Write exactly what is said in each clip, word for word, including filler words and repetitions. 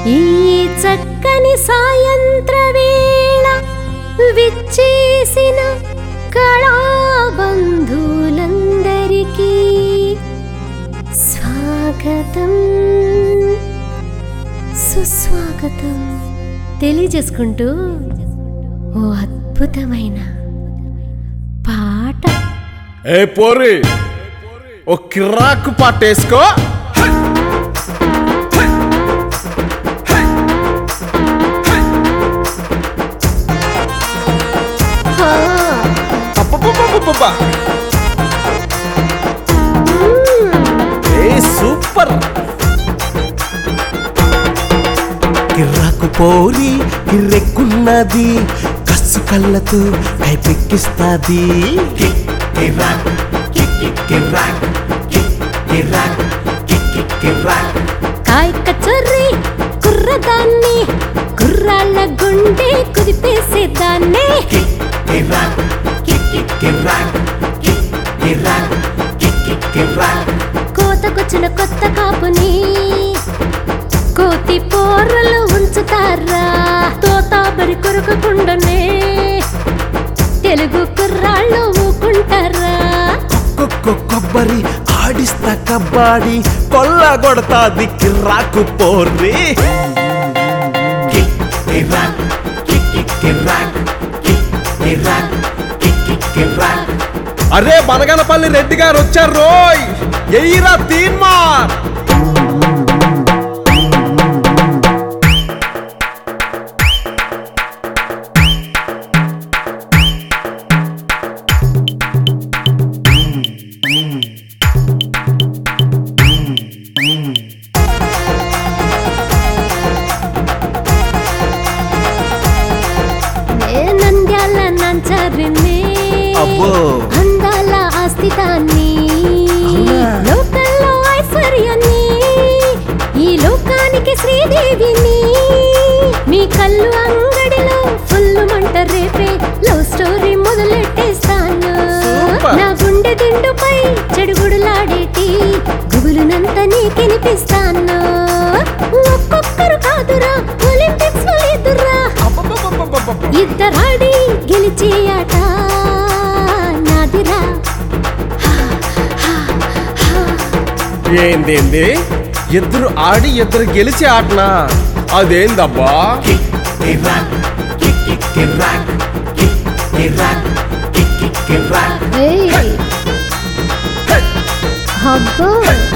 ఈ చక్కని సాయంత్ర వేళ విచ్చేసిన కళాబంధులందరికీ స్వాగతం సుస్వాగతం తెలియజేసుకుంటూ ఓ అద్భుతమైన పాట. ఏ పోరి ఓ కిరాకు పాట వేసుకో. ఏ సూపర్. కిర్రాకు పోరి కిర్రెక్కున్నది, కస్సు కళ్ళతో కైపెక్కిస్తాది. కాయ కచర్రి కుర్రదాన్ని, కుర్రాళ్ళ గుండె కుదిపేసేదాన్ని. కోతకొచ్చిన కొత్త కాపుని కోతి పోరలు ఉంచుతారా, తోతాబరి కొరకకుండానే తెలుగు కుర్రాళ్ళు ఊకుంటారా. కొబ్బరి ఆడిస్తా కబ్బాడి కొల్లగొడతాది కిర్రాకు పోర్రి. అరే బనగనపల్లి రెడ్డి గారు వచ్చారు రోయ్, ఎయిరా తీన్మార్. నంద్యాల నంచరిని అందాల ఆస్తిదాన్ని, లోకల్లో ఐశ్వర్యాన్ని, ఈ లోకానికి శ్రీదేవిని. మీ కళ్ళు అంగడిలో ఫుల్ మంట రేపే లవ్ స్టోరీ మొదలెట్టేస్తాను. నా గుండె దిండుపై చెడుగుడులాడేటి గుబులునంత నీకెనిపిస్తాను. ఒక్కొక్కరు కాదురా ఒలింపిక్స్ లో ఎదురా, ఇద్దరాడి గెలిచే ఆట నాదిరా. ఏందేంది ఇద్దరు ఆడి ఇద్దరు గెలిచి ఆటనా? అదేందబ్బా? అబ్బో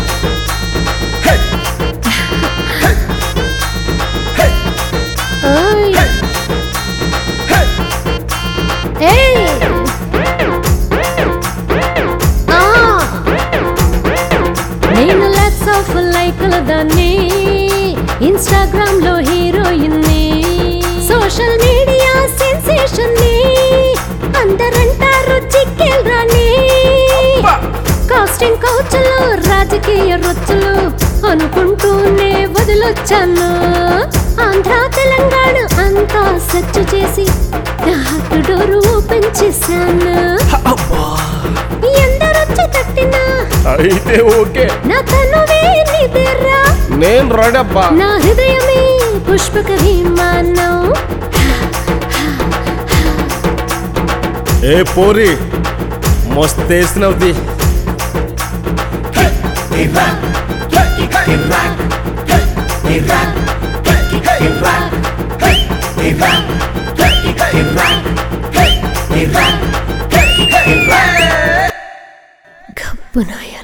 నేను లాట్స్ ఆఫ్ లైకుల దాన్ని, ఇన్స్టాగ్రామ్ లో హీరోయిన్ ని, సోషల్ మీడియా సెన్సేషన్ ని, అందరంటారు చిక్కేల్ రాని. కాస్టింగ్ కౌచలు రాజకీయ రొచ్చులు అనుకుంటూనే వదిలొచ్చాను. ఆంధ్ర తెలంగాణ అంతా సెర్చ్ చేసి హార్ట్ డోర్ ఓపెన్ చేశాను. ఎందరొచ్చి తట్టినా అయితే ఓకే, నా తనువే నిదరా, నేను రెడబ్బా. నా హృదయమే పుష్పక విమానం. ఏ పోరి మస్తేసినవుది. గబ్బునాయ